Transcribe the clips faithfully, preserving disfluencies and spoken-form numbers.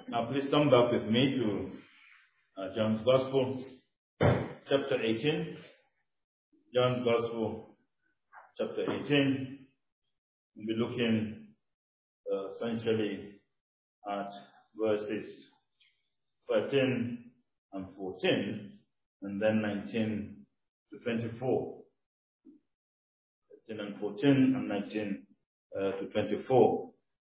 Now please come back with me to uh, John's Gospel, chapter eighteen. John's Gospel, chapter eighteen. We'll be looking uh, essentially at verses thirteen and fourteen, and then nineteen to twenty-four. thirteen and fourteen, and nineteen uh, to twenty-four.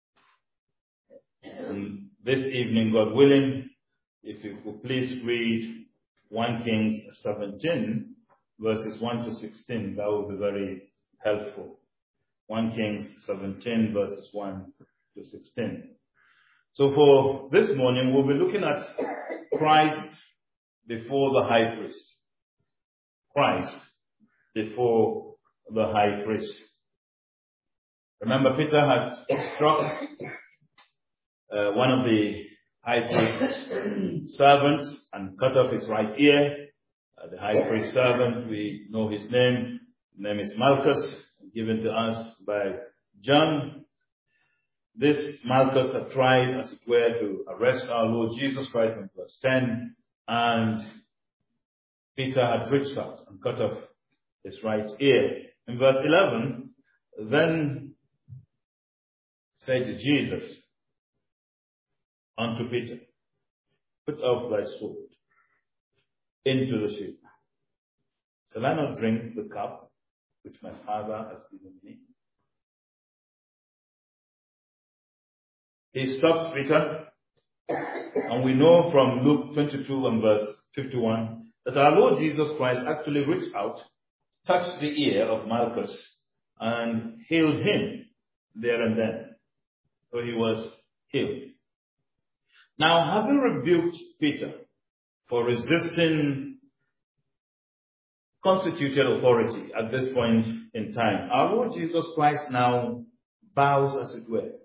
And this evening, God willing, if you could please read First Kings seventeen, verses one to sixteen, that would be very helpful. First Kings seventeen, verses one to sixteen. So for this morning, we'll be looking at Christ before the high priest. Christ before the high priest. Remember, Peter had struck uh, one of the high priest's servants and cut off his right ear. Uh, the high priest's servant, we know his name. His name is Malchus, given to us by John. This Malchus had tried, as it were, to arrest our Lord Jesus Christ in verse ten, and Peter had reached out and cut off his right ear. In verse eleven, then said Jesus unto Peter, put off thy sword into the sheath. Shall I not drink the cup which my Father has given me? He stops Peter, and we know from Luke twenty-two and verse fifty-one that our Lord Jesus Christ actually reached out, touched the ear of Malchus, and healed him there and then. So he was healed. Now, having rebuked Peter for resisting constituted authority at this point in time, our Lord Jesus Christ now bows, as it were.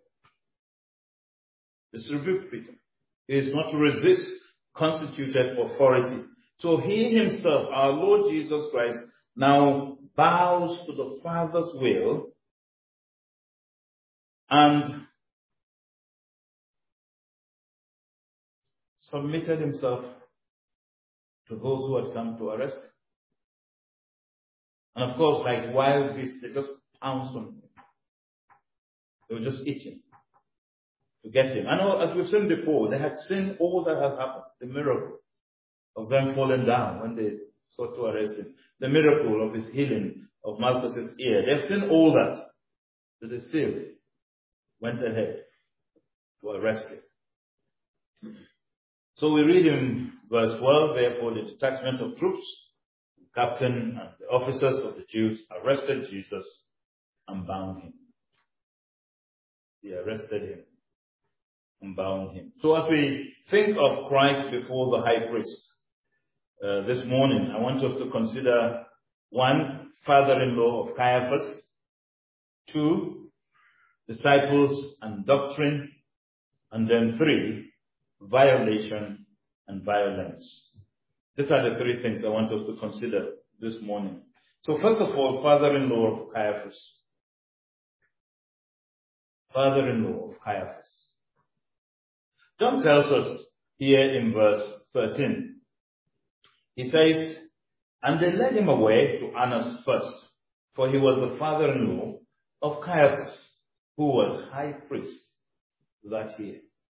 This rebuked Peter. He is not to resist constituted authority. So he himself, our Lord Jesus Christ, now bows to the Father's will and submitted himself to those who had come to arrest him. And of course, like wild beasts, they just pounced on him. They were just itching to get him. I know, as we've seen before, they had seen all that had happened. The miracle of them falling down when they sought to arrest him. The miracle of his healing of Malchus's ear. They've seen all that. But they still went ahead to arrest him. So we read in verse twelve, therefore the detachment of troops, the captain and the officers of the Jews arrested Jesus and bound him. They arrested him and bound him. So as we think of Christ before the high priest uh, this morning, I want us to consider one, father-in-law of Caiaphas; two, disciples and doctrine; and then three, violation and violence. These are the three things I want us to consider this morning. So first of all, father-in-law of Caiaphas. Father-in-law of Caiaphas. John tells us here in verse thirteen. He says, and they led him away to Annas first, for he was the father-in-law of Caiaphas, who was high priest that year.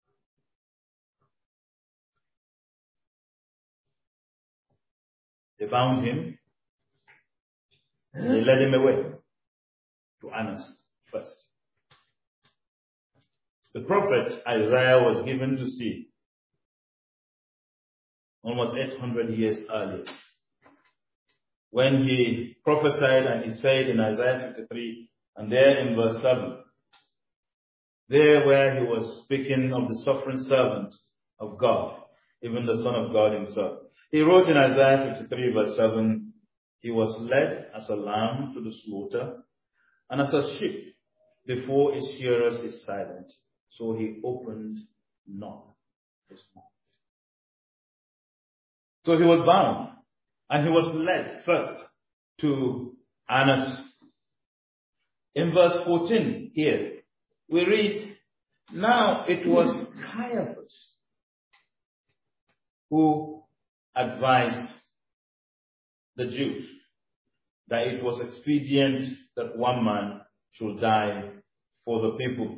They bound him, and they led him away to Annas first. The prophet Isaiah was given to see almost eight hundred years earlier, when he prophesied and he said in Isaiah fifty-three, and there in verse seven, there where he was speaking of the suffering servant of God, even the Son of God himself. He wrote in Isaiah fifty-three verse seven, he was led as a lamb to the slaughter, and as a sheep before its shearers is silent, so he opened not his mouth. So he was bound, and he was led first to Annas. In verse fourteen here, we read, now it was Caiaphas who advised the Jews that it was expedient that one man should die for the people.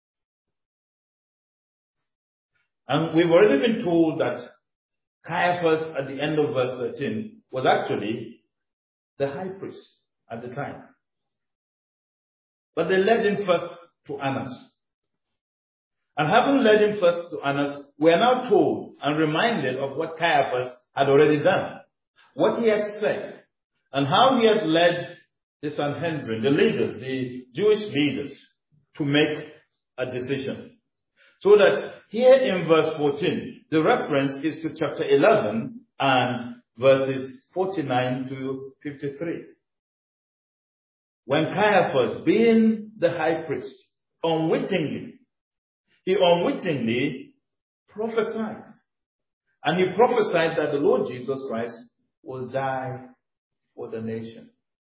And we've already been told that Caiaphas, at the end of verse thirteen, was actually the high priest at the time. But they led him first to Annas. And having led him first to Annas, we are now told and reminded of what Caiaphas had already done, what he had said, and how he had led the Sanhedrin, the leaders, the Jewish leaders, to make a decision. So that here in verse fourteen, the reference is to chapter eleven and verses forty-nine to fifty-three. When Caiaphas, being the high priest, unwittingly, he unwittingly prophesied. And he prophesied that the Lord Jesus Christ will die for the nation.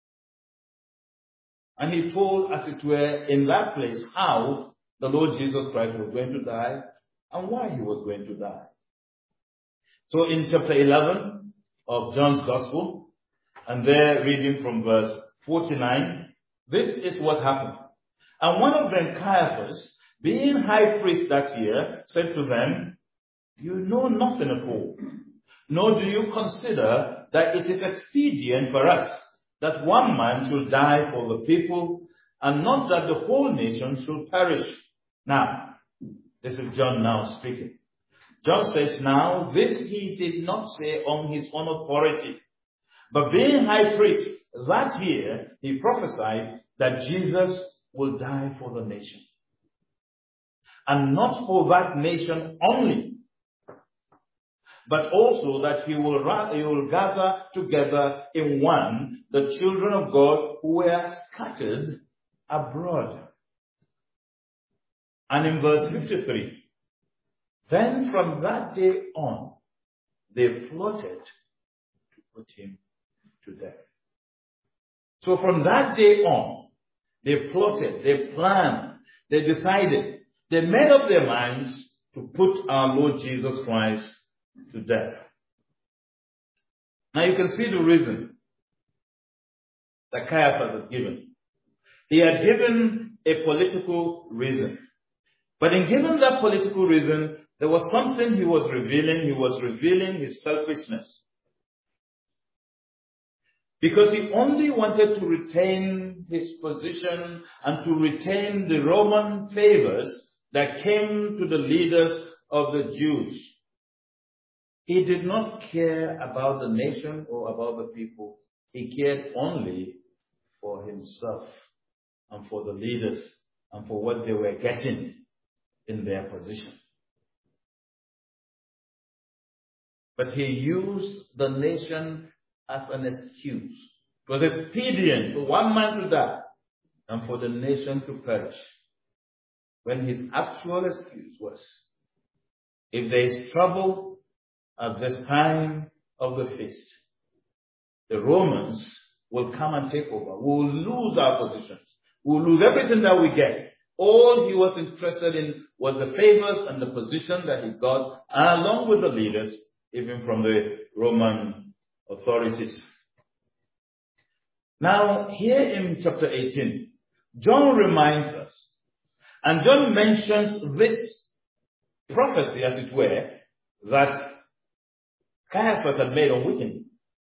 And he told, as it were, in that place, how the Lord Jesus Christ was going to die and why he was going to die. So in chapter eleven of John's Gospel, and there reading from verse forty-nine, this is what happened. And one of them, Caiaphas, being high priest that year, said to them, "You know nothing at all, nor do you consider that it is expedient for us that one man should die for the people, and not that the whole nation should perish." Now, this is John now speaking. John says, "Now this he did not say on his own authority, but being high priest that year, he prophesied that Jesus will die for the nation. And not for that nation only, but also that he will, he will gather together in one the children of God who were scattered abroad." And in verse fifty-three, "Then from that day on, they plotted to put him to death." So from that day on, they plotted, they planned, they decided, they made up their minds to put our Lord Jesus Christ to death. Now you can see the reason that Caiaphas has given. He had given a political reason. But in giving that political reason, there was something he was revealing. He was revealing his selfishness. Because he only wanted to retain his position and to retain the Roman favors that came to the leaders of the Jews. He did not care about the nation or about the people. He cared only for himself and for the leaders and for what they were getting in their position. But he used the nation as an excuse. It was expedient for one man to die and for the nation to perish. When his actual excuse was, if there is trouble at this time of the feast, the Romans will come and take over. We will lose our positions. We will lose everything that we get. All he was interested in was the favors and the position that he got, and along with the leaders, even from the Roman authorities. Now, here in chapter eighteen, John reminds us, and John mentions this prophecy, as it were, that Caiaphas had made unwittingly.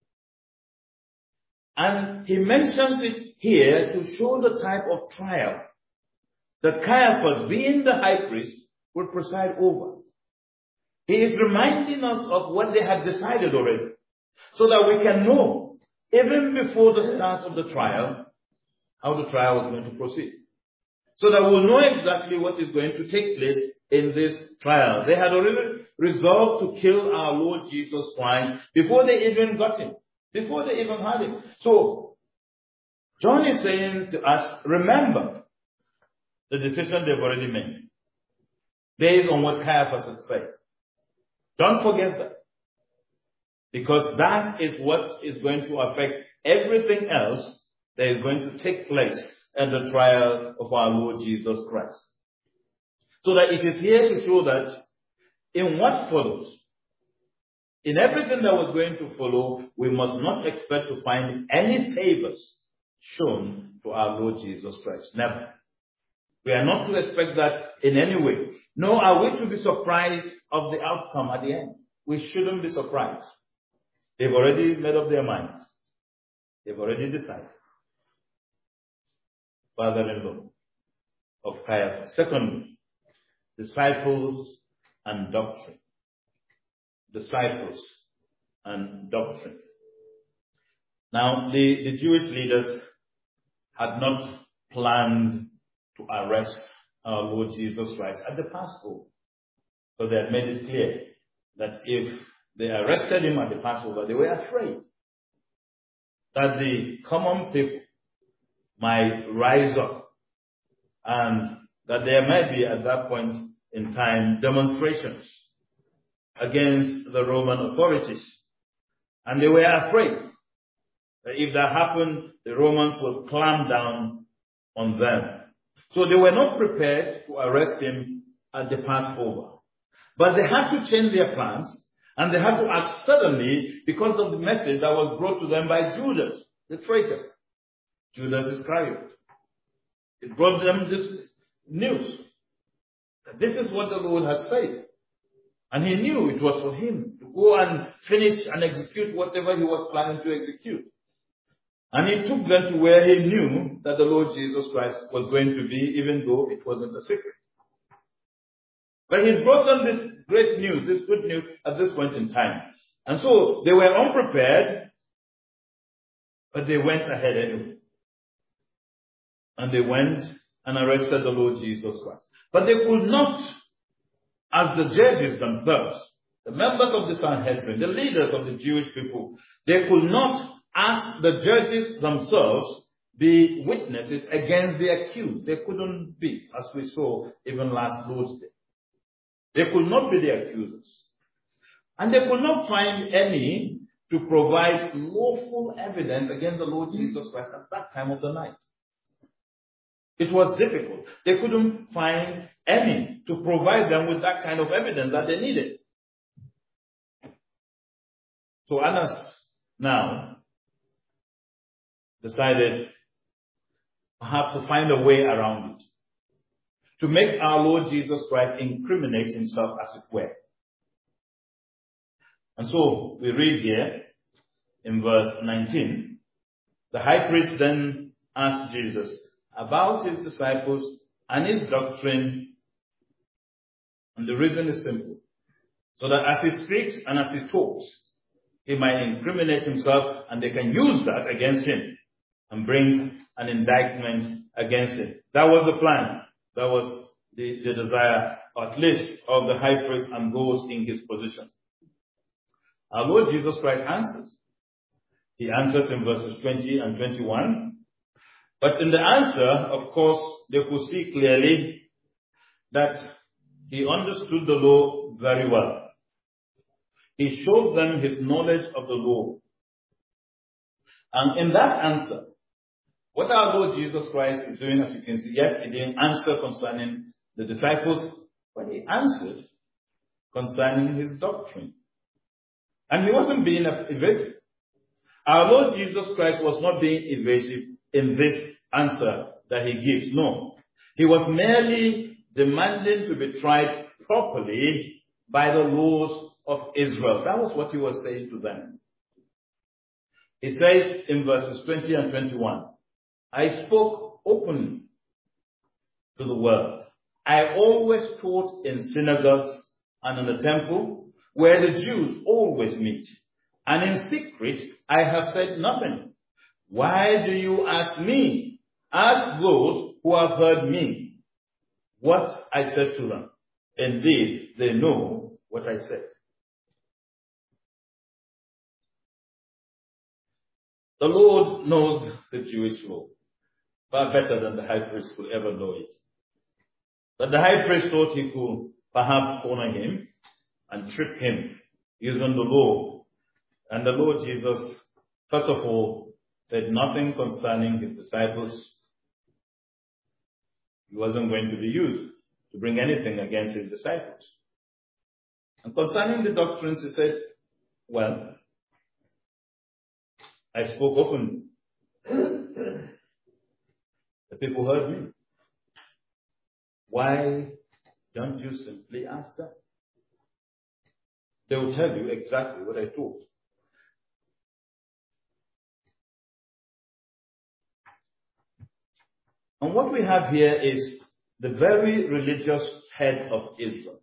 And he mentions it here to show the type of trial that Caiaphas, being the high priest, would preside over. He is reminding us of what they had decided already, so that we can know, even before the start of the trial, how the trial was going to proceed. So that we'll know exactly what is going to take place in this trial. They had already resolved to kill our Lord Jesus Christ before they even got him, before they even had him. So, John is saying to us, remember the decision they've already made, based on what Caiaphas had said. Don't forget that. Because that is what is going to affect everything else that is going to take place at the trial of our Lord Jesus Christ. So that it is here to show that in what follows, in everything that was going to follow, we must not expect to find any favors shown to our Lord Jesus Christ. Never. We are not to expect that in any way. Nor are we to be surprised of the outcome at the end. We shouldn't be surprised. They've already made up their minds. They've already decided. Father-in-law of Caiaphas. Secondly, disciples and doctrine. Disciples and doctrine. Now, the, the Jewish leaders had not planned to arrest our Lord Jesus Christ at the Passover. So they had made it clear that if they arrested him at the Passover, they were afraid that the common people might rise up and that there might be at that point in time demonstrations against the Roman authorities. And they were afraid that if that happened, the Romans would clamp down on them. So they were not prepared to arrest him at the Passover. But they had to change their plans, and they had to act suddenly because of the message that was brought to them by Judas, the traitor, Judas Iscariot. It brought them this news. That this is what the Lord has said. And he knew it was for him to go and finish and execute whatever he was planning to execute. And he took them to where he knew that the Lord Jesus Christ was going to be, even though it wasn't a secret. But he brought them this great news, this good news at this point in time. And so they were unprepared, but they went ahead anyway. And they went and arrested the Lord Jesus Christ. But they could not, as the judges themselves, the members of the Sanhedrin, the leaders of the Jewish people, they could not, as the judges themselves, be witnesses against the accused. They couldn't be, as we saw even last Lord's Day. They could not be the accusers. And they could not find any to provide lawful evidence against the Lord Jesus Christ at that time of the night. It was difficult. They couldn't find any to provide them with that kind of evidence that they needed. So Annas now decided perhaps to find a way around it, to make our Lord Jesus Christ incriminate himself, as it were. And so we read here in verse nineteen, the high priest then asked Jesus about his disciples and his doctrine. And the reason is simple. So that as he speaks and as he talks, he might incriminate himself, and they can use that against him and bring an indictment against him. That was the plan. That was the, the desire, at least, of the high priest and those in his position. Our Lord Jesus Christ answers. He answers in verses twenty and twenty-one. But in the answer, of course, they could see clearly that he understood the law very well. He showed them his knowledge of the law. And in that answer, what our Lord Jesus Christ is doing, as you can see, yes, he didn't answer concerning the disciples, but he answered concerning his doctrine. And he wasn't being evasive. Our Lord Jesus Christ was not being evasive in this answer that he gives. No. He was merely demanding to be tried properly by the laws of Israel. That was what he was saying to them. He says in verses twenty and twenty-one, I spoke openly to the world. I always taught in synagogues and in the temple where the Jews always meet. And in secret I have said nothing. Why do you ask me? Ask those who have heard me what I said to them. Indeed, they know what I said. The Lord knows the Jewish law far better than the high priest could ever know it. But the high priest thought he could perhaps corner him and trick him using the law. And the Lord Jesus, first of all, said nothing concerning his disciples. He wasn't going to be used to bring anything against his disciples. And concerning the doctrines, he said, Well, I spoke openly. The people heard me. Why don't you simply ask them? They will tell you exactly what I told. And what we have here is the very religious head of Israel,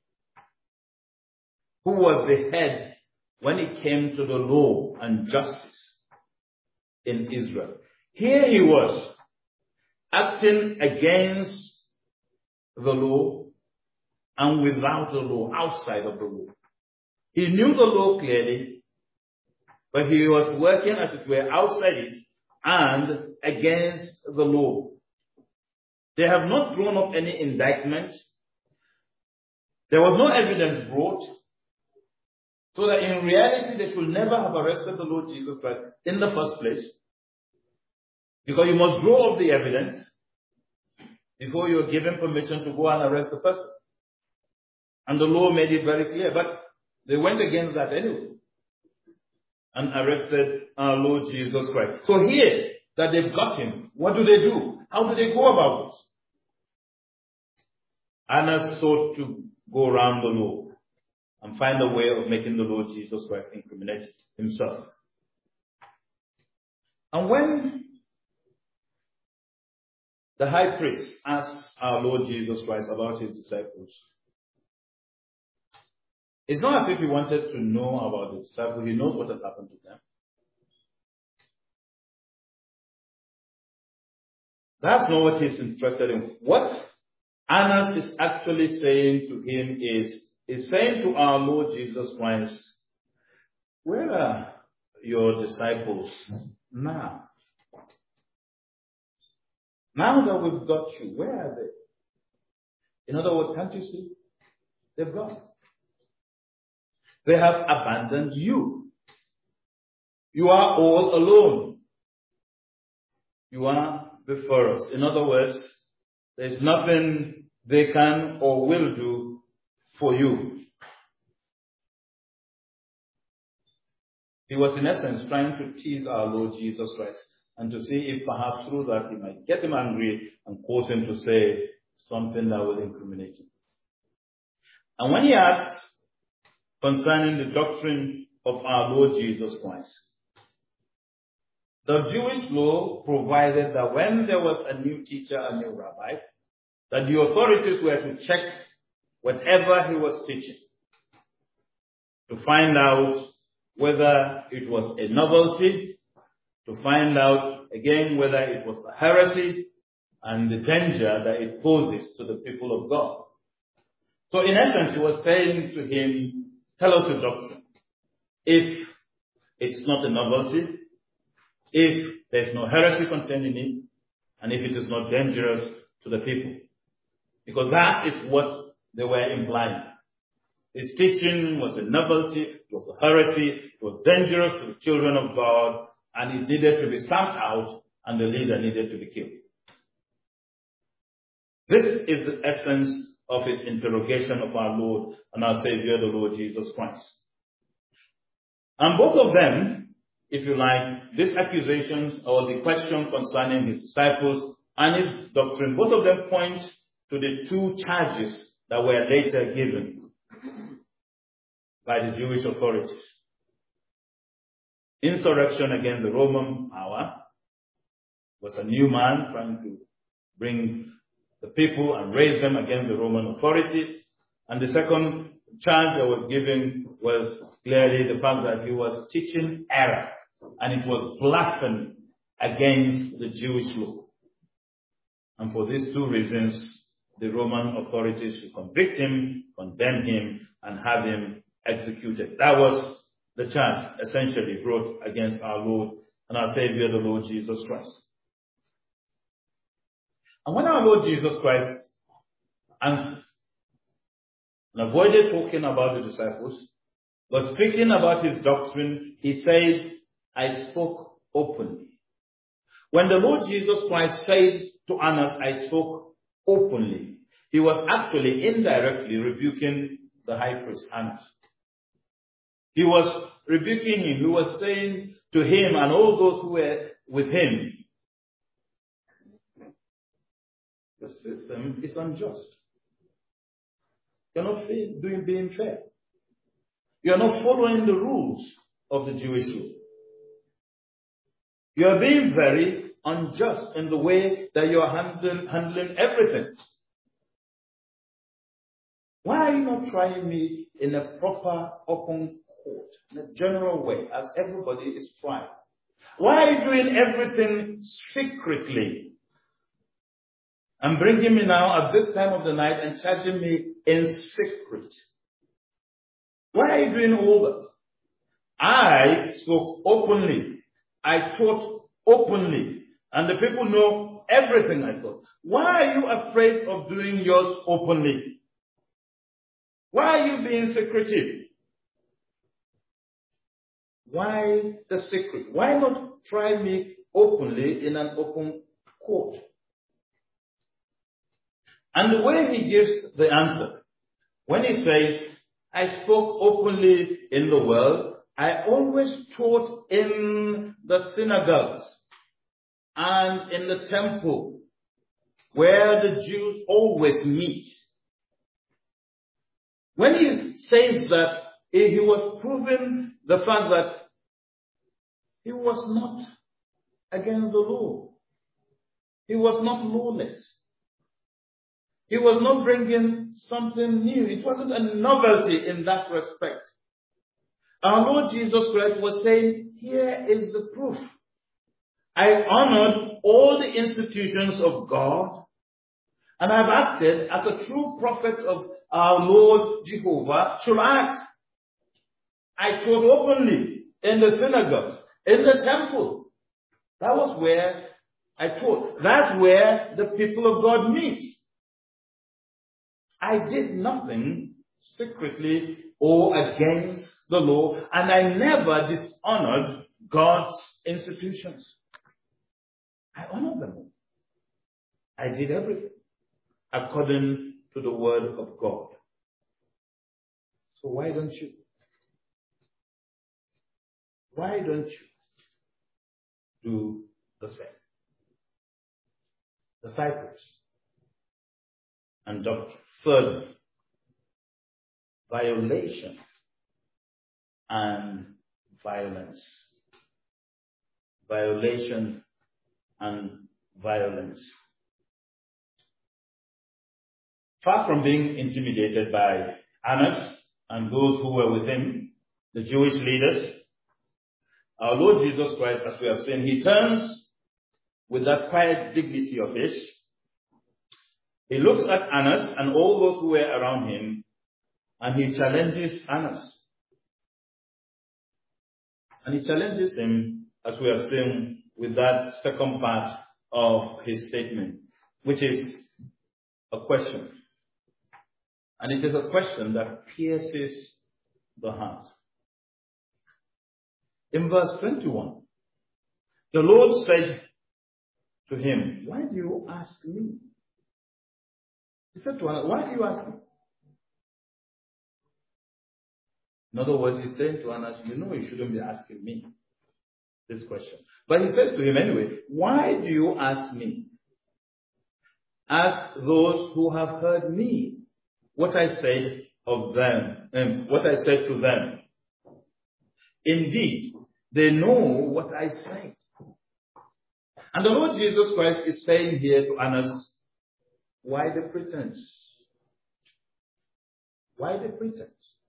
who was the head when it came to the law and justice in Israel. Here he was, acting against the law and without the law, outside of the law. He knew the law clearly, but he was working, as it were, outside it and against the law. They have not drawn up any indictment. There was no evidence brought, so that in reality they should never have arrested the Lord Jesus Christ in the first place, because you must draw up the evidence before you are given permission to go and arrest the person. And the law made it very clear, but they went against that anyway and arrested our Lord Jesus Christ. So here that they've got him, what do they do? How do they go about this? Annas sought to go around the law and find a way of making the Lord Jesus Christ incriminate himself. And when the high priest asks our Lord Jesus Christ about his disciples, it's not as if he wanted to know about the disciples. He knows what has happened to them. That's not what he's interested in. What Annas is actually saying to him is, is saying to our Lord Jesus Christ, where are your disciples now? Now that we've got you, where are they? In other words, can't you see? They've gone. They have abandoned you. You are all alone. You are before us. In other words, there's nothing they can or will do for you. He was in essence trying to tease our Lord Jesus Christ and to see if perhaps through that he might get him angry and cause him to say something that will incriminate him. And when he asks concerning the doctrine of our Lord Jesus Christ, the Jewish law provided that when there was a new teacher, a new rabbi, that the authorities were to check whatever he was teaching to find out whether it was a novelty, to find out again whether it was a heresy and the danger that it poses to the people of God. So in essence, he was saying to him, tell us the doctrine. If it's not a novelty, if there's no heresy contained in it, and if it is not dangerous to the people. Because that is what they were implying. His teaching was a novelty, it was a heresy, it was dangerous to the children of God, and it needed to be stamped out, and the leader needed to be killed. This is the essence of his interrogation of our Lord and our Savior, the Lord Jesus Christ. And both of them, if you like, these accusations or the question concerning his disciples and his doctrine, both of them point to the two charges that were later given by the Jewish authorities. Insurrection against the Roman power was a new man trying to bring the people and raise them against the Roman authorities. And the second charge that was given was clearly the fact that he was teaching error, and it was blasphemy against the Jewish law. And for these two reasons, the Roman authorities should convict him, condemn him, and have him executed. That was the charge essentially brought against our Lord and our Savior, the Lord Jesus Christ. And when our Lord Jesus Christ answered and avoided talking about the disciples, but speaking about his doctrine, he said, I spoke openly. When the Lord Jesus Christ said to Annas, I spoke openly, he was actually indirectly rebuking the high priest Annas. He was rebuking him. He was saying to him and all those who were with him, the system is unjust. You're not doing being fair. You're not following the rules of the Jewish law. You're being very unjust in the way that you're handling, handling everything. Why are you not trying me in a proper open court, in a general way, as everybody is trying? Why are you doing everything secretly? And bringing me now at this time of the night and charging me in secret. Why are you doing all that? I spoke openly. I taught openly. And the people know everything I taught. Why are you afraid of doing yours openly? Why are you being secretive? Why the secret? Why not try me openly in an open court? And the way he gives the answer, when he says, I spoke openly in the world, I always taught in the synagogues and in the temple where the Jews always meet. When he says that, he was proving the fact that he was not against the law. He was not lawless. He was not bringing something new. It wasn't a novelty in that respect. Our Lord Jesus Christ was saying, here is the proof. I honored all the institutions of God, and I've acted as a true prophet of our Lord Jehovah should act. I taught openly in the synagogues, in the temple. That was where I taught. That's where the people of God meet. I did nothing secretly or against the law, and I never dishonored God's institutions. I honored them all. I did everything according to the word of God. So why don't you? Why don't you do the same? Disciples and doctrine. Third, violation and violence. Violation and violence. Far from being intimidated by Annas and those who were with him, the Jewish leaders, our Lord Jesus Christ, as we have seen, he turns with that quiet dignity of his. He looks at Annas and all those who were around him, and he challenges Annas. And he challenges him, as we have seen, with that second part of his statement, which is a question. And it is a question that pierces the heart. In verse twenty-one, the Lord said to him, why do you ask me? He said to Annas, why do you ask me? In other words, he's saying to Annas, you know you shouldn't be asking me this question. But he says to him anyway, why do you ask me? Ask those who have heard me what I said of them, and what I said to them. Indeed, they know what I said. And the Lord Jesus Christ is saying here to Annas, why the pretense? Why the pretense?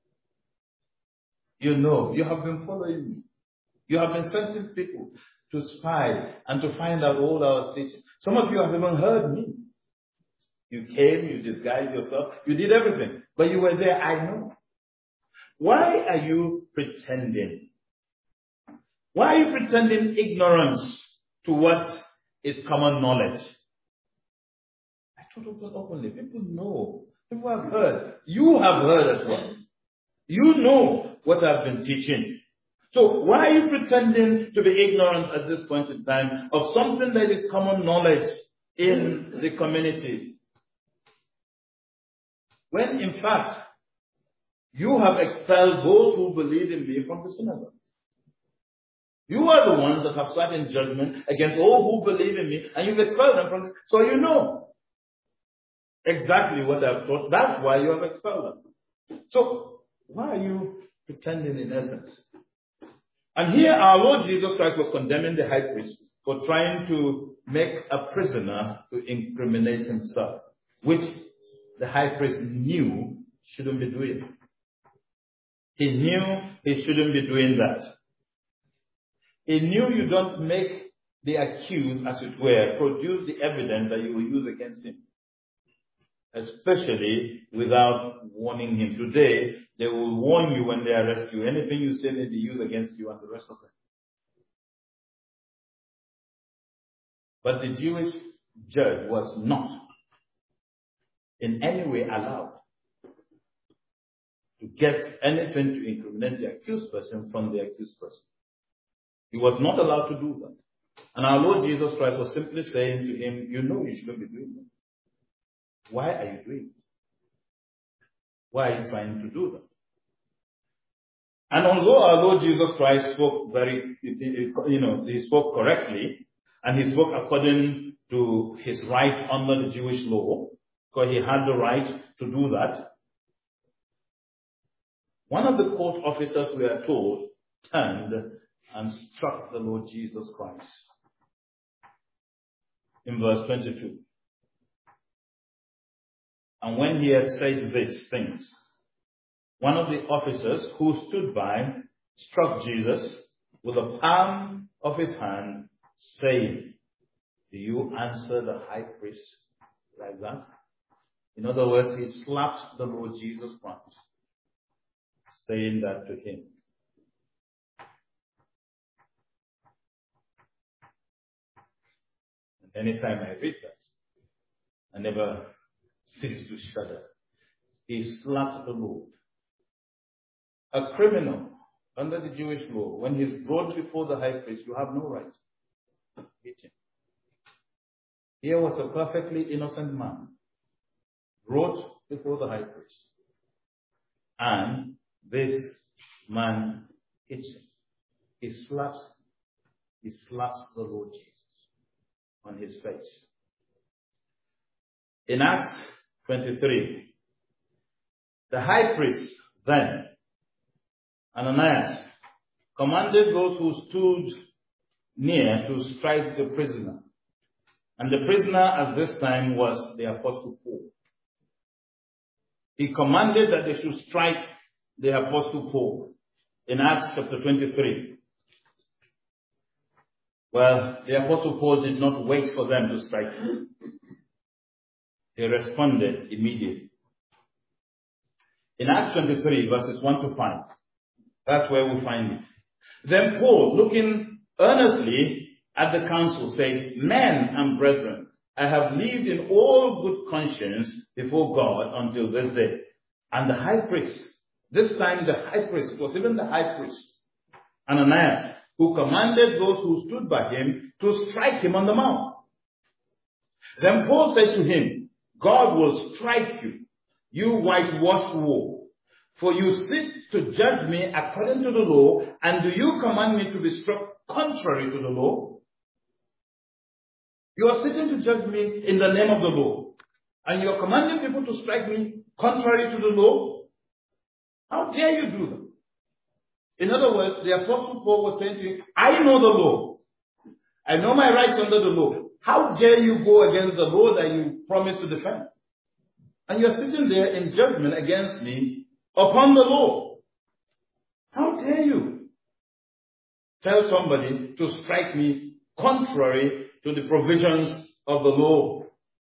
You know, you have been following me. You have been sending people to spy and to find out all our teaching. Some of you have even heard me. You came, you disguised yourself, you did everything. But you were there, I know. Why are you pretending? Why are you pretending ignorance to what is common knowledge? I told you openly. People know. People have heard. You have heard as well. You know what I've been teaching. So why are you pretending to be ignorant at this point in time of something that is common knowledge in the community? When in fact, You have expelled those who believe in me from the synagogue. You are the ones that have sat in judgment against all who believe in me, and you've expelled them from this. So you know exactly what I've taught. That's why you have expelled them. So why are you pretending in essence? And here our Lord Jesus Christ was condemning the high priest for trying to make a prisoner to incriminate himself, which the high priest knew shouldn't be doing. He knew he shouldn't be doing that. He knew you don't make the accused, as it were, produce the evidence that you will use against him, especially without warning him. Today, they will warn you when they arrest you. Anything you say may be used against you and the rest of them. But the Jewish judge was not in any way allowed to get anything to incriminate the accused person from the accused person. He was not allowed to do that. And our Lord Jesus Christ was simply saying to him, you know you shouldn't be doing that. Why are you doing it? Why are you trying to do that? And although our Lord Jesus Christ spoke very, you know, he spoke correctly, and he spoke according to his right under the Jewish law, because he had the right to do that, one of the court officers, we are told, turned and struck the Lord Jesus Christ. In verse twenty-two. And when he had said these things, one of the officers who stood by struck Jesus with the palm of his hand, saying, do you answer the high priest like that? In other words, he slapped the Lord Jesus Christ, saying that to him. And anytime I read that, I never cease to shudder. He slapped the Lord. A criminal under the Jewish law, when he's brought before the high priest, you have no right to hit him. Here was a perfectly innocent man brought before the high priest, and this man hits him. He slaps him. He slaps the Lord Jesus on his face. In Acts twenty-three, the high priest then, Ananias, commanded those who stood near to strike the prisoner. And the prisoner at this time was the Apostle Paul. He commanded that they should strike the Apostle Paul in Acts chapter twenty-three. Well, the Apostle Paul did not wait for them to strike him. He responded immediately. In Acts twenty-three, verses one to five, that's where we find it. Then Paul, looking earnestly at the council, said, men and brethren, I have lived in all good conscience before God until this day. And the high priest, this time the high priest, it was even the high priest, Ananias, who commanded those who stood by him to strike him on the mouth. Then Paul said to him, God will strike you, you whitewashed wall, for you sit to judge me according to the law, and do you command me to be struck contrary to the law? You are sitting to judge me in the name of the law, and you are commanding people to strike me contrary to the law? How dare you do that? In other words, the Apostle Paul was saying to him, I know the law. I know my rights under the law. How dare you go against the law that you promised to defend? And you're sitting there in judgment against me upon the law. How dare you tell somebody to strike me contrary to the provisions of the law?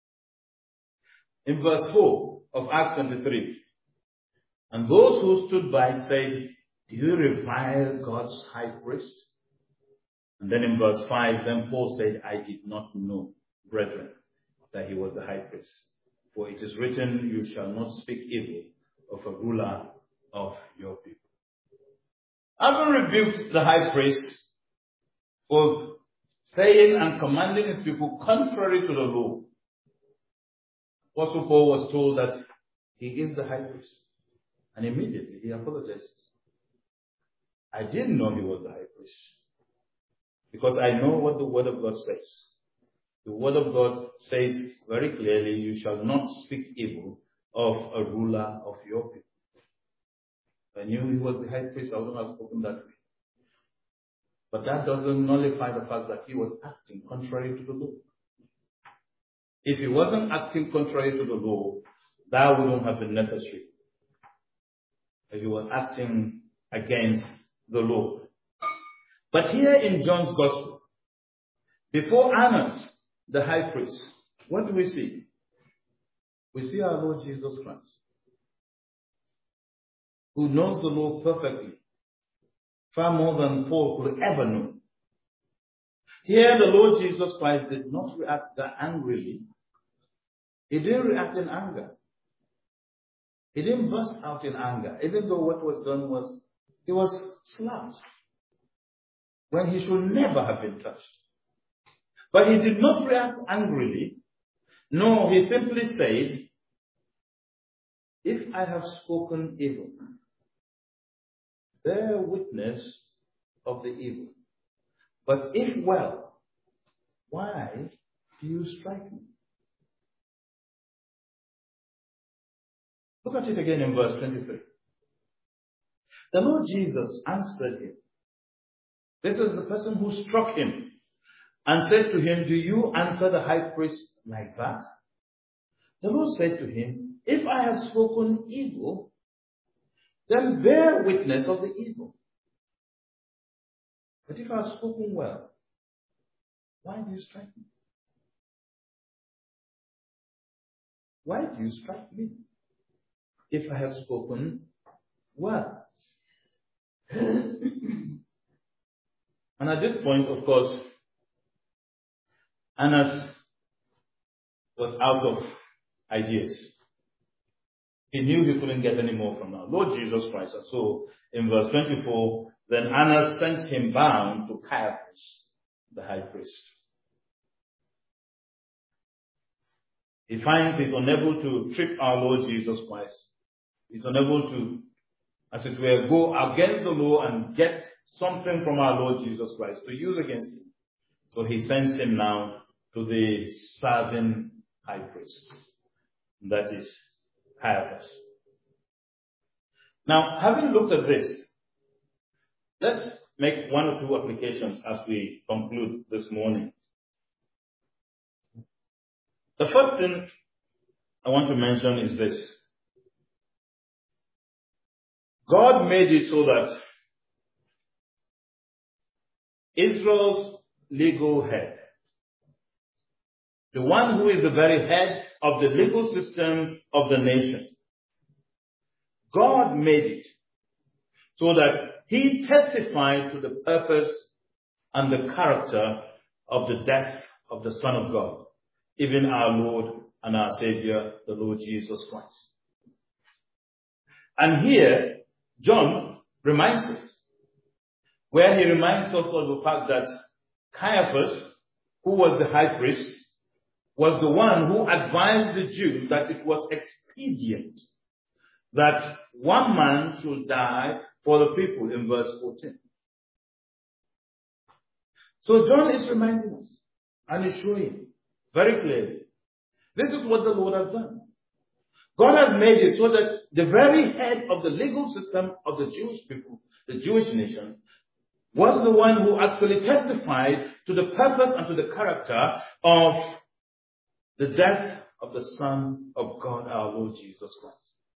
In verse four of Acts twenty-three, and those who stood by said, do you revile God's high priest? And then in verse five, then Paul said, I did not know, brethren, that he was the high priest. For it is written, you shall not speak evil of a ruler of your people. Having rebuked the high priest for saying and commanding his people contrary to the law, Apostle Paul was told that he is the high priest, And immediately he apologizes. I didn't know he was the high priest. Because I know what the word of God says. The word of God says very clearly, you shall not speak evil of a ruler of your people. If I knew he was the high priest, I wouldn't have spoken that way. But that doesn't nullify the fact that he was acting contrary to the law. If he wasn't acting contrary to the law, that wouldn't have been necessary. If he was acting against the law. But here in John's Gospel, before Annas, the high priest, what do we see? We see our Lord Jesus Christ, who knows the law perfectly, far more than Paul could ever know. Here the Lord Jesus Christ did not react that angrily. He didn't react in anger. He didn't burst out in anger, even though what was done was, he was slapped when he should never have been touched. But he did not react angrily. No, he simply said, if I have spoken evil, bear witness of the evil. But if well, why do you strike me? Look at it again in verse twenty-three. The Lord Jesus answered him. This is the person who struck him and said to him, do you answer the high priest like that? The Lord said to him, if I have spoken evil, then bear witness of the evil. But if I have spoken well, why do you strike me? Why do you strike me? If I have spoken well. And at this point, of course, Annas was out of ideas. He knew he couldn't get any more from our Lord Jesus Christ. And so, in verse twenty-four, then Annas sent him bound to Caiaphas, the high priest. He finds he's unable to trip our Lord Jesus Christ. He's unable to, as it were, go against the law and get something from our Lord Jesus Christ to use against him. So he sends him now to the serving high priest. That is Caiaphas. Now, having looked at this, let's make one or two applications as we conclude this morning. The first thing I want to mention is this. God made it so that Israel's legal head, the one who is the very head of the legal system of the nation, God made it so that he testified to the purpose and the character of the death of the Son of God, even our Lord and our Savior, the Lord Jesus Christ. And here, John reminds us, where he reminds us of the fact that Caiaphas, who was the high priest, was the one who advised the Jews that it was expedient that one man should die for the people in verse fourteen. So John is reminding us and is showing very clearly, this is what the Lord has done. God has made it so that the very head of the legal system of the Jewish people, the Jewish nation, was the one who actually testified to the purpose and to the character of the death of the Son of God, our Lord Jesus Christ.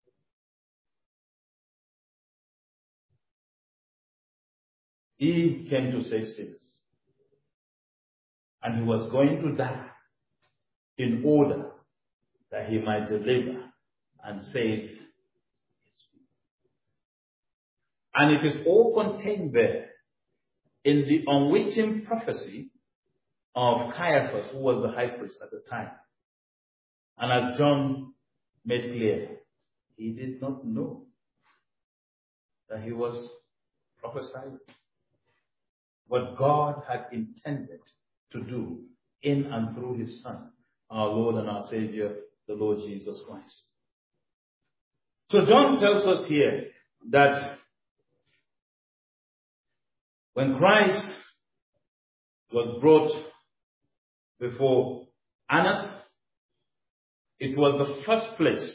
He came to save sinners. And he was going to die in order that he might deliver and save his people. And it is all contained there in the unwitting prophecy of Caiaphas, who was the high priest at the time. And as John made clear, he did not know that he was prophesying what God had intended to do in and through his Son, our Lord and our Savior, the Lord Jesus Christ. So John tells us here that when Christ was brought before Annas, it was the first place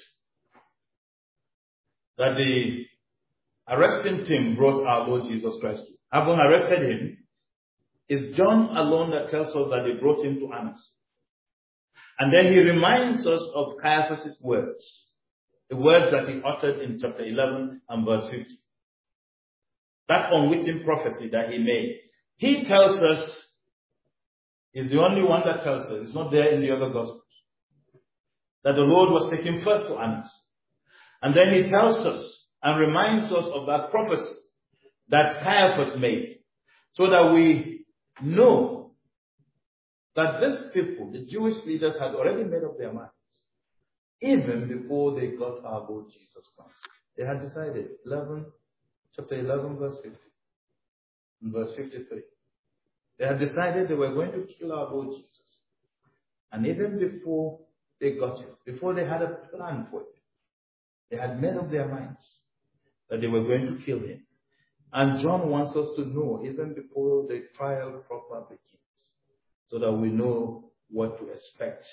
that the arresting team brought our Lord Jesus Christ to. Having arrested him, it's John alone that tells us that they brought him to Annas. And then he reminds us of Caiaphas' words, the words that he uttered in chapter eleven and verse fifty. That unwritten prophecy that he made. He tells us, he's the only one that tells us, it's not there in the other Gospels, that the Lord was taken first to Annas. And then he tells us and reminds us of that prophecy that Caiaphas made, so that we know that these people, the Jewish leaders, had already made up their minds, even before they got our Lord Jesus Christ. They had decided, eleven, chapter eleven, verse fifty, and verse fifty-three. They had decided they were going to kill our Lord Jesus. And even before they got it, before they had a plan for it, they had made up their minds that they were going to kill him. And John wants us to know, even before the trial proper begins, so that we know what to expect.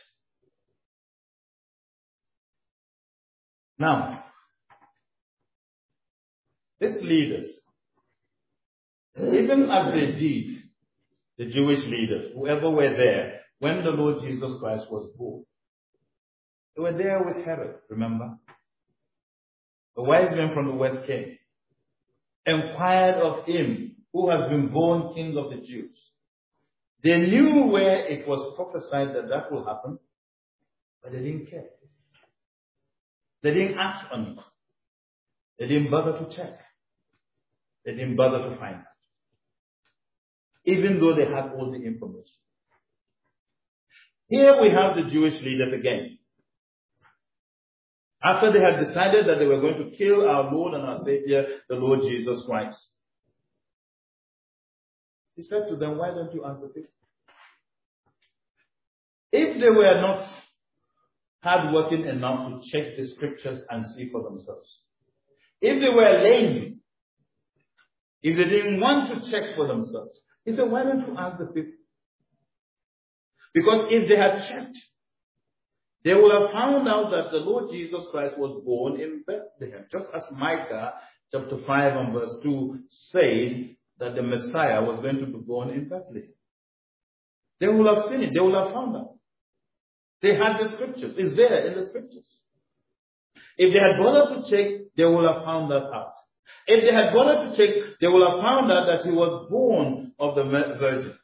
Now, these leaders, even as they did, the Jewish leaders, whoever were there when the Lord Jesus Christ was born, they were there with Herod, remember? The wise men from the west came, inquired of him who has been born King of the Jews. They knew where it was prophesied that that will happen, but they didn't care. They didn't act on it. They didn't bother to check. They didn't bother to find out, even though they had all the information. Here we have the Jewish leaders again. After they had decided that they were going to kill our Lord and our Savior, the Lord Jesus Christ, he said to them, why don't you answer this? If they were not hardworking enough to check the scriptures and see for themselves, if they were lazy, if they didn't want to check for themselves, he said, why don't you ask the people? Because if they had checked, they would have found out that the Lord Jesus Christ was born in Bethlehem, just as Micah chapter five and verse two said that the Messiah was going to be born in Bethlehem. They would have seen it. They would have found out. They had the scriptures. It's there in the scriptures. If they had bothered to check, they would have found that out. If they had bothered to check, they would have found out that he was born of the Virgin.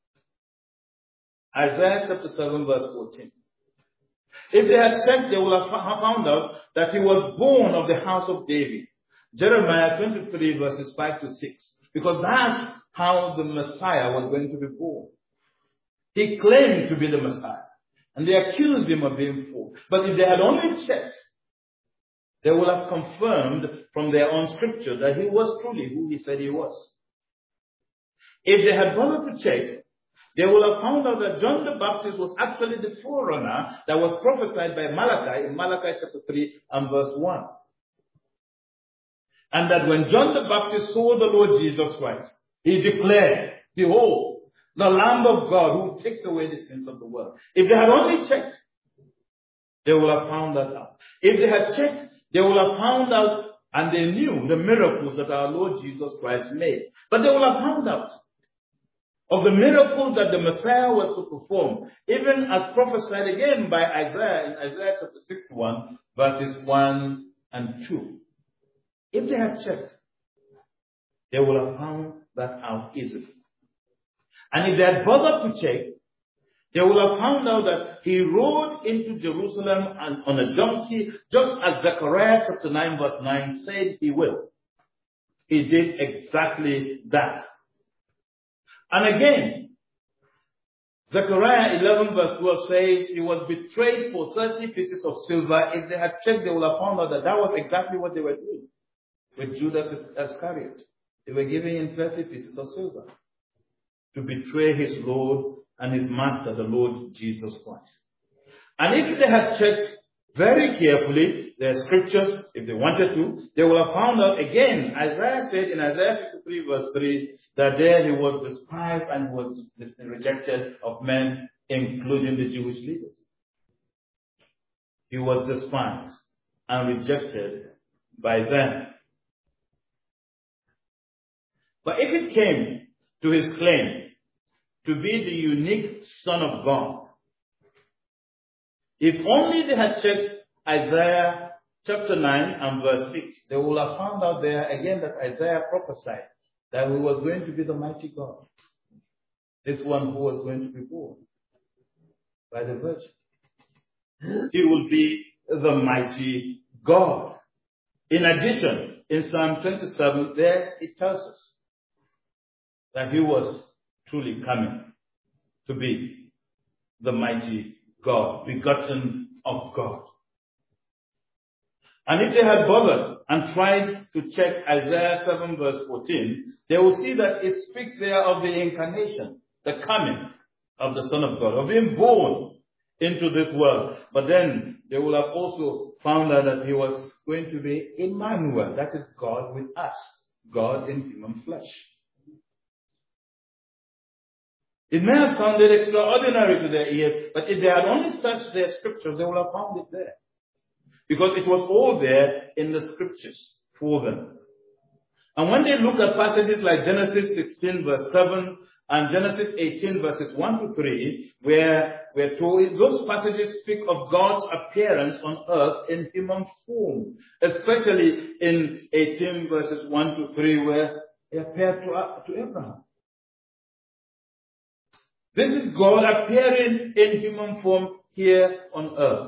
Isaiah chapter seven verse fourteen. If they had checked, they would have found out that he was born of the house of David. Jeremiah twenty-three verses five to six. Because that's how the Messiah was going to be born. He claimed to be the Messiah. And they accused him of being false. But if they had only checked, they would have confirmed from their own scripture that he was truly who he said he was. If they had bothered to check, they would have found out that John the Baptist was actually the forerunner that was prophesied by Malachi in Malachi chapter three and verse one. And that when John the Baptist saw the Lord Jesus Christ, he declared, behold, the Lamb of God who takes away the sins of the world. If they had only checked, they would have found that out. If they had checked, they would have found out, and they knew the miracles that our Lord Jesus Christ made. But they would have found out of the miracles that the Messiah was to perform, even as prophesied again by Isaiah in Isaiah chapter sixty-one, verses one and two. If they had checked, they would have found that out easily. And if they had bothered to check, they would have found out that he rode into Jerusalem and on a donkey, just as Zechariah chapter nine verse nine said he will. He did exactly that. And again, Zechariah eleven verse twelve says he was betrayed for thirty pieces of silver. If they had checked, they would have found out that that was exactly what they were doing with Judas Iscariot. They were giving him thirty pieces of silver to betray his Lord and his master, the Lord Jesus Christ. And if they had checked, very carefully their scriptures, if they wanted to, they will have found out again, Isaiah said in Isaiah fifty-three verse three, that there he was despised and was rejected of men, including the Jewish leaders. He was despised and rejected by them. But if it came to his claim to be the unique Son of God, if only they had checked Isaiah chapter nine and verse six, they would have found out there again that Isaiah prophesied that he was going to be the mighty God. This one who was going to be born by the Virgin. He will be the mighty God. In addition, in Psalm twenty-seven, there it tells us that he was truly coming to be the mighty God, begotten of God. And if they had bothered and tried to check Isaiah seven verse fourteen, they will see that it speaks there of the incarnation, the coming of the Son of God, of being born into this world. But then they will have also found out that he was going to be Emmanuel, that is God with us, God in human flesh. It may have sounded extraordinary to their ears, but if they had only searched their scriptures, they would have found it there. Because it was all there in the scriptures for them. And when they look at passages like Genesis sixteen verse seven and Genesis eighteen verses one to three, where we're told those passages speak of God's appearance on earth in human form, especially in eighteen verses one to three, where he appeared to, uh, to Abraham. This is God appearing in human form here on earth.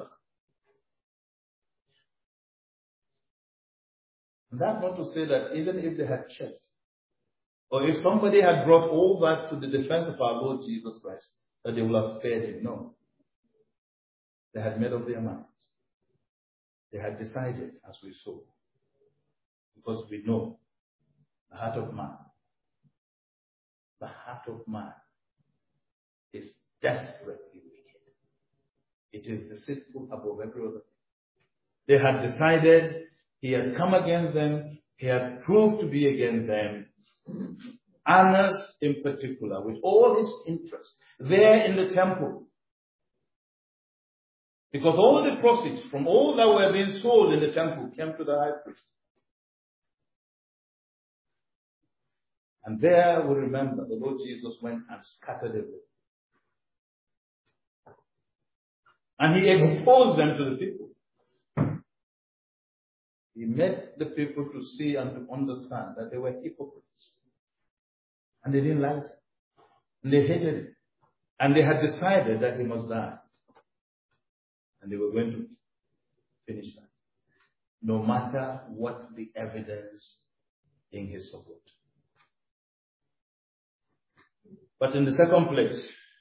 And that's not to say that even if they had checked, or if somebody had brought all that to the defense of our Lord Jesus Christ, that they would have spared him. No. They had made up their minds. They had decided, as we saw. Because we know the heart of man, the heart of man is desperately wicked. It is deceitful above every other thing. They had decided he had come against them. He had proved to be against them. Annas in particular, with all his interest there in the temple. Because all the proceeds from all that were being sold in the temple came to the high priest. And there we remember the Lord Jesus went and scattered everything. And he exposed them to the people. He made the people to see and to understand that they were hypocrites. And they didn't like it. And they hated it. And they had decided that he must die. And they were going to finish that. No matter what the evidence in his support. But in the second place,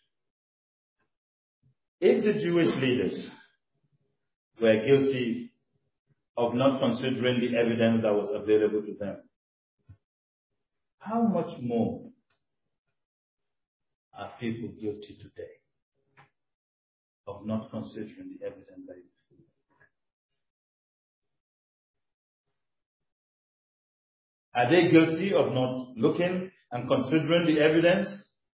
if the Jewish leaders were guilty of not considering the evidence that was available to them, how much more are people guilty today of not considering the evidence that is available? Are they guilty of not looking and considering the evidence?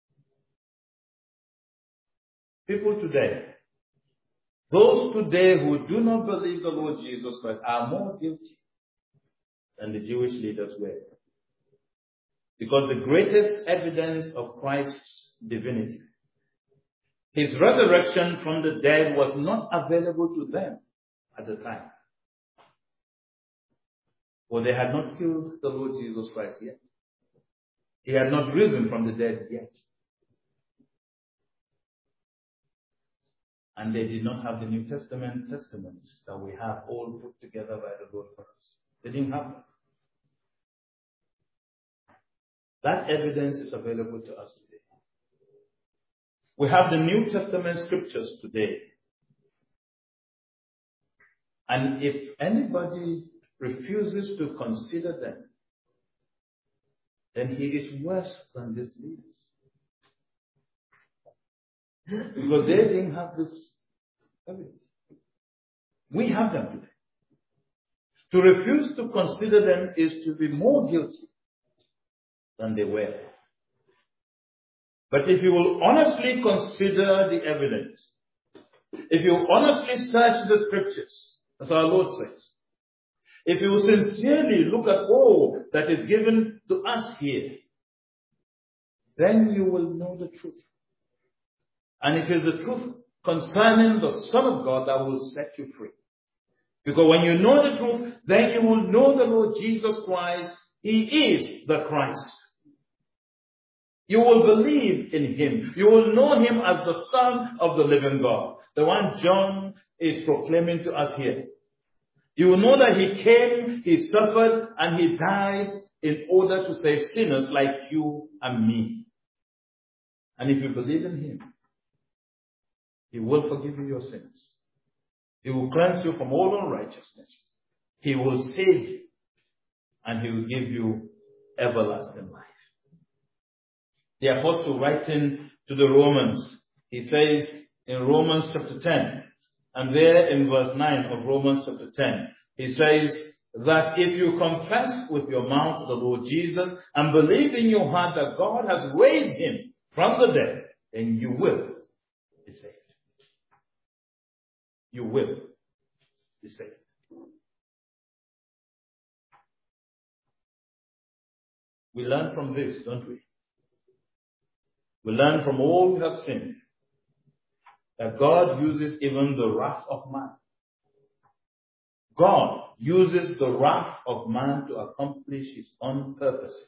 People today, those today who do not believe the Lord Jesus Christ are more guilty than the Jewish leaders were. Because the greatest evidence of Christ's divinity, his resurrection from the dead, was not available to them at the time. For they had not killed the Lord Jesus Christ yet. He had not risen from the dead yet. And they did not have the New Testament testimonies that we have all put together by the Lord for us. They didn't have them. That evidence is available to us today. We have the New Testament scriptures today. And if anybody refuses to consider them, then he is worse than these leaders. Because they didn't have this evidence. We have them today. To refuse to consider them is to be more guilty than they were. But if you will honestly consider the evidence, if you honestly search the scriptures, as our Lord says, if you will sincerely look at all that is given to us here, then you will know the truth. And it is the truth concerning the Son of God that will set you free. Because when you know the truth, then you will know the Lord Jesus Christ. He is the Christ. You will believe in Him. You will know Him as the Son of the living God. The one John is proclaiming to us here. You will know that He came, He suffered, and He died in order to save sinners like you and me. And if you believe in Him, He will forgive you your sins. He will cleanse you from all unrighteousness. He will save you. And He will give you everlasting life. The apostle writing to the Romans, he says in Romans chapter ten, and there in verse nine of Romans chapter ten, he says that if you confess with your mouth the Lord Jesus and believe in your heart that God has raised Him from the dead, then you will be saved. You will be saved. We learn from this, don't we? We learn from all we have seen that God uses even the wrath of man. God uses the wrath of man to accomplish His own purposes.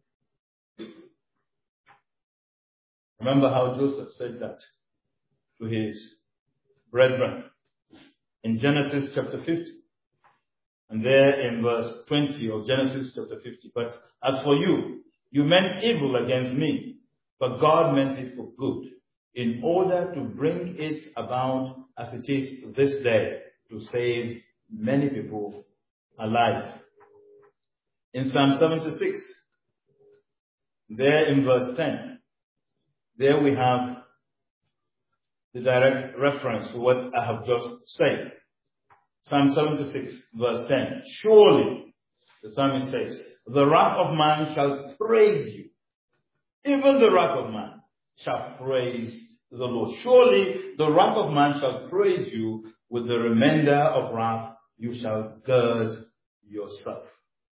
Remember how Joseph said that to his brethren in Genesis chapter fifty. And there in verse twenty of Genesis chapter fifty. But as for you, you meant evil against me, but God meant it for good, in order to bring it about as it is this day, to save many people alive. In Psalm seventy-six, there in verse ten, there we have the direct reference to what I have just said. Psalm seventy-six, verse ten. Surely, the psalmist says, the wrath of man shall praise you. Even the wrath of man shall praise the Lord. Surely the wrath of man shall praise you. With the remainder of wrath you shall gird yourself.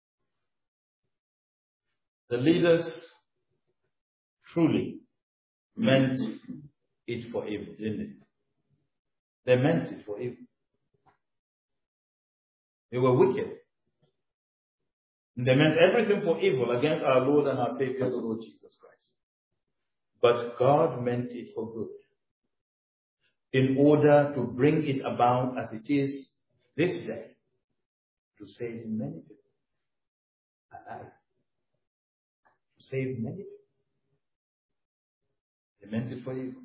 The leaders truly meant it for evil, didn't it? They meant it for evil. They were wicked. They meant everything for evil against our Lord and our Savior, the Lord Jesus Christ. But God meant it for good, in order to bring it about as it is this day, to save many people alive. To save many people. They meant it for evil.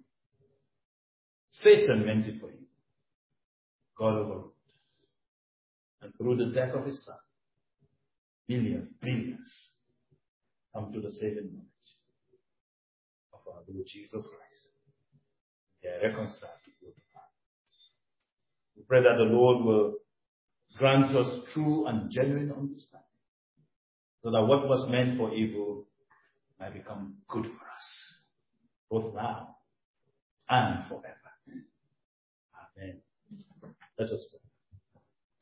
Satan meant it for evil. God overruled. And through the death of His Son, billions, billions come to the saving knowledge of our Lord Jesus Christ. They are reconciled to God. We pray that the Lord will grant us true and genuine understanding, so that what was meant for evil might become good for us, both now and forever. Amen. Let us pray.